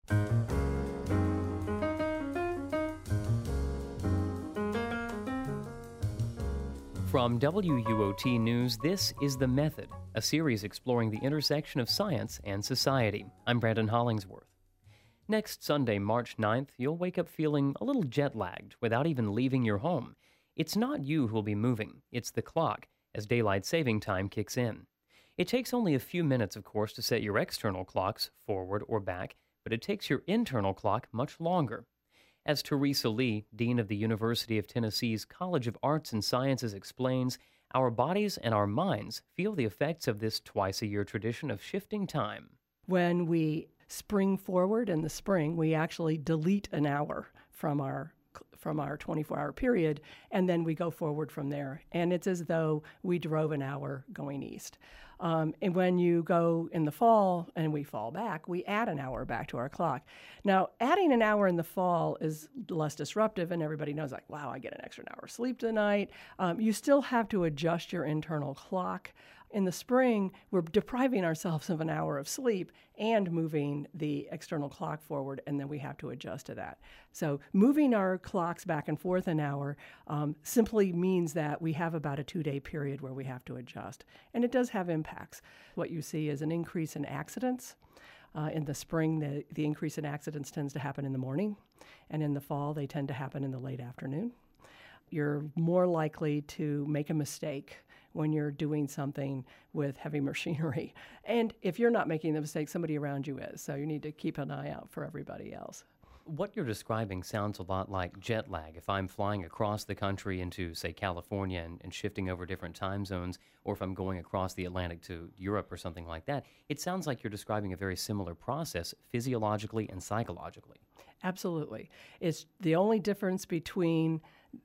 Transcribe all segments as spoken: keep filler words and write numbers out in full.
From W U O T News, this is The Method, a series exploring the intersection of science and society. I'm Brandon Hollingsworth. Next Sunday, March ninth, you'll wake up feeling a little jet-lagged without even leaving your home. It's not you who'll be moving, it's the clock, as daylight saving time kicks in. It takes only a few minutes, of course, to set your external clocks forward or back, but it takes your internal clock much longer. As Teresa Lee, Dean of the University of Tennessee's College of Arts and Sciences, explains, our bodies and our minds feel the effects of this twice-a-year tradition of shifting time. When we spring forward in the spring, we actually delete an hour from our from our twenty-four hour period, and then we go forward from there. And it's as though we drove an hour going east. Um, and when you go in the fall and we fall back, we add an hour back to our clock. Now, adding an hour in the fall is less disruptive, and everybody knows, like, wow, I get an extra hour of sleep tonight. Um, you still have to adjust your internal clock. In the spring, we're depriving ourselves of an hour of sleep and moving the external clock forward, and then we have to adjust to that. So moving our clocks back and forth an hour um, simply means that we have about a two-day period where we have to adjust. And it does have impacts. What you see is an increase in accidents. Uh, in the spring, the, the increase in accidents tends to happen in the morning, and in the fall, they tend to happen in the late afternoon. You're more likely to make a mistake when you're doing something with heavy machinery. And if you're not making the mistake, somebody around you is. So you need to keep an eye out for everybody else. What you're describing sounds a lot like jet lag. If I'm flying across the country into, say, California and, and shifting over different time zones, or if I'm going across the Atlantic to Europe or something like that, it sounds like you're describing a very similar process physiologically and psychologically. Absolutely. It's the only difference between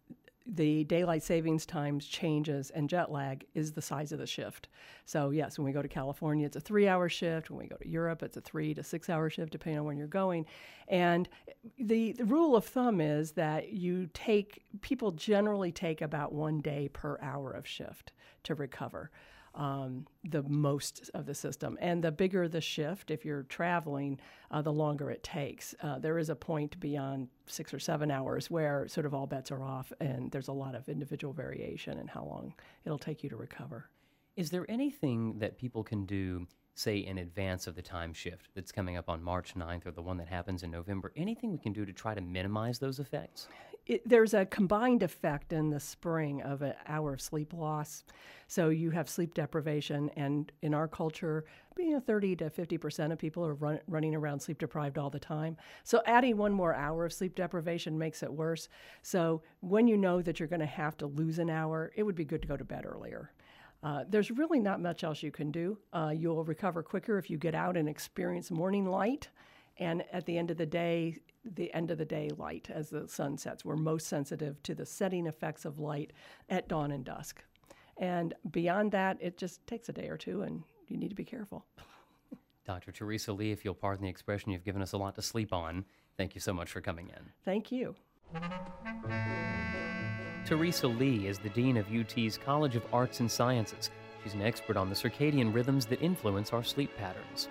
the daylight savings times changes and jet lag is the size of the shift. So yes, when we go to California, it's a three-hour shift. When we go to Europe, it's a three to six-hour shift, depending on when you're going. And the, the rule of thumb is that you take, people generally take about one day per hour of shift to recover. Um, the most of the system. And the bigger the shift, if you're traveling, uh, the longer it takes. Uh, there is a point beyond six or seven hours where sort of all bets are off, and there's a lot of individual variation in how long it'll take you to recover. Is there anything that people can do, say, in advance of the time shift that's coming up on March ninth or the one that happens in November? Anything we can do to try to minimize those effects? It, there's a combined effect in the spring of an hour of sleep loss. So you have sleep deprivation, and in our culture, you know, thirty to fifty percent of people are run, running around sleep deprived all the time. So adding one more hour of sleep deprivation makes it worse. So when you know that you're going to have to lose an hour, it would be good to go to bed earlier. Uh, there's really not much else you can do. Uh, you'll recover quicker if you get out and experience morning light. And at the end of the day, the end of the day light as the sun sets. We're most sensitive to the setting effects of light at dawn and dusk. And beyond that, it just takes a day or two, and you need to be careful. Doctor Teresa Lee, if you'll pardon the expression, you've given us a lot to sleep on. Thank you so much for coming in. Thank you. Teresa Lee is the Dean of U T's College of Arts and Sciences. She's an expert on the circadian rhythms that influence our sleep patterns.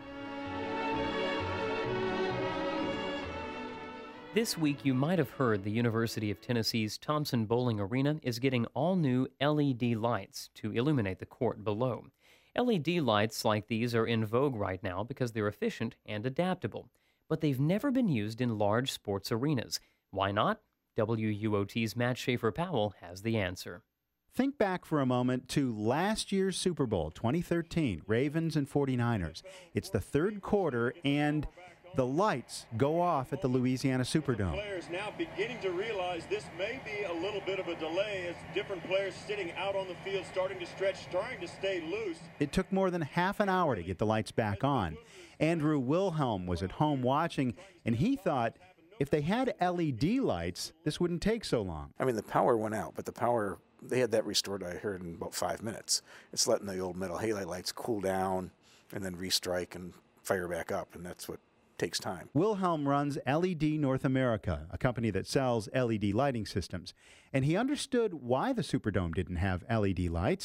This week, you might have heard the University of Tennessee's Thompson Bowling Arena is getting all-new L E D lights to illuminate the court below. L E D lights like these are in vogue right now because they're efficient and adaptable, but they've never been used in large sports arenas. Why not? W U O T's Matt Schaefer-Powell has the answer. Think back for a moment to last year's Super Bowl, twenty thirteen, Ravens and forty-niners. It's the third quarter, and the lights go off at the Louisiana Superdome. Players now beginning to realize this may be a little bit of a delay as different players sitting out on the field starting to stretch, starting to stay loose. It took more than half an hour to get the lights back on. Andrew Wilhelm was at home watching, and he thought if they had L E D lights, this wouldn't take so long. I mean, the power went out, but the power, they had that restored, I heard, in about five minutes. It's letting the old metal halide lights cool down and then restrike and fire back up, and that's what takes time. Wilhelm runs L E D North America, a company that sells L E D lighting systems, and he understood why the Superdome didn't have L E D lights.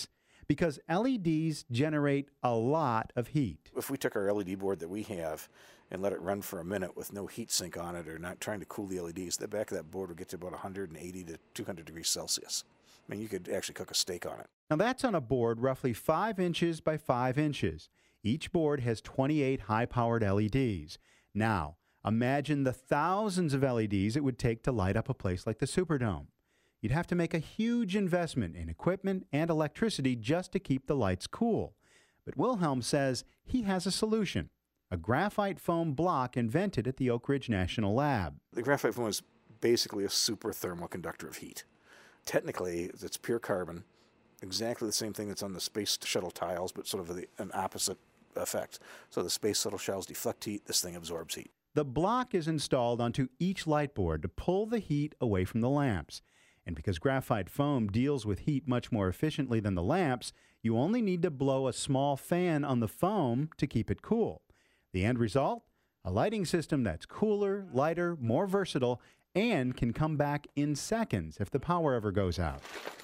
because L E Ds generate a lot of heat. If we took our L E D board that we have and let it run for a minute with no heat sink on it or not trying to cool the L E Ds, the back of that board would get to about one hundred eighty to two hundred degrees Celsius. I mean, you could actually cook a steak on it. Now that's on a board roughly five inches by five inches. Each board has twenty-eight high-powered L E Ds. Now, imagine the thousands of L E Ds it would take to light up a place like the Superdome. You'd have to make a huge investment in equipment and electricity just to keep the lights cool. But Wilhelm says he has a solution, a graphite foam block invented at the Oak Ridge National Lab. The graphite foam is basically a super thermal conductor of heat. Technically, it's pure carbon, exactly the same thing that's on the space shuttle tiles, but sort of the, an opposite effect. So the space shuttle shells deflect heat, this thing absorbs heat. The block is installed onto each light board to pull the heat away from the lamps. And because graphite foam deals with heat much more efficiently than the lamps, you only need to blow a small fan on the foam to keep it cool. The end result? A lighting system that's cooler, lighter, more versatile, and can come back in seconds if the power ever goes out.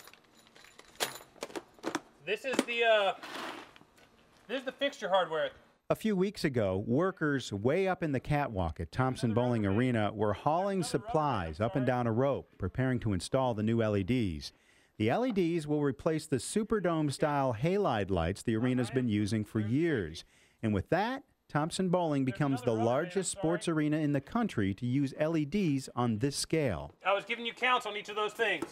This is the, uh, this is the fixture hardware. A few weeks ago, workers way up in the catwalk at Thompson Bowling Arena were hauling supplies up and down a rope, preparing to install the new L E Ds. The L E Ds will replace the Superdome-style halide lights the arena's been using for years. And with that, Thompson Bowling becomes the largest sports arena in the country to use L E Ds on this scale. I was giving you counts on each of those things.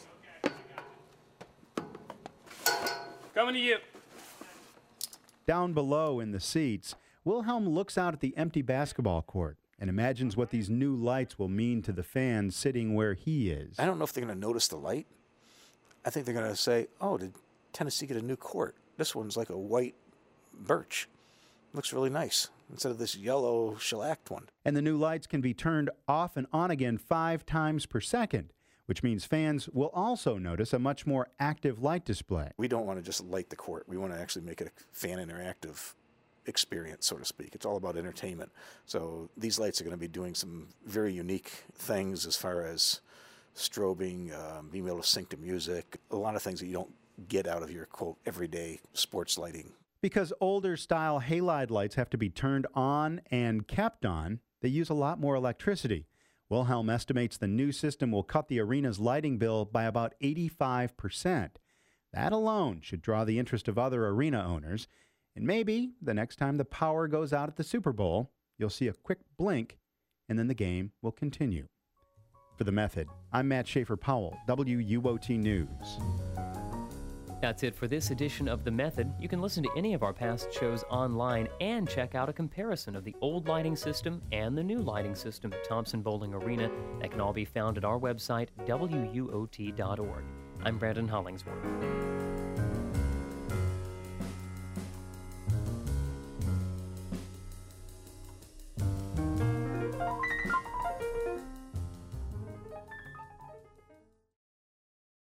Coming to you. Down below in the seats, Wilhelm looks out at the empty basketball court and imagines what these new lights will mean to the fans sitting where he is. I don't know if they're going to notice the light. I think they're going to say, oh, did Tennessee get a new court? This one's like a white birch. Looks really nice, instead of this yellow shellacked one. And the new lights can be turned off and on again five times per second, which means fans will also notice a much more active light display. We don't want to just light the court. We want to actually make it a fan interactive experience, so to speak. It's all about entertainment. So these lights are going to be doing some very unique things as far as strobing, um, being able to sync to music, a lot of things that you don't get out of your, quote, everyday sports lighting. Because older style halide lights have to be turned on and kept on, they use a lot more electricity. Wilhelm estimates the new system will cut the arena's lighting bill by about eighty-five percent. That alone should draw the interest of other arena owners. And maybe the next time the power goes out at the Super Bowl, you'll see a quick blink, and then the game will continue. For The Method, I'm Matt Schaefer-Powell, W U O T News. That's it for this edition of The Method. You can listen to any of our past shows online and check out a comparison of the old lighting system and the new lighting system at Thompson Bowling Arena. That can all be found at our website, W U O T dot org. I'm Brandon Hollingsworth.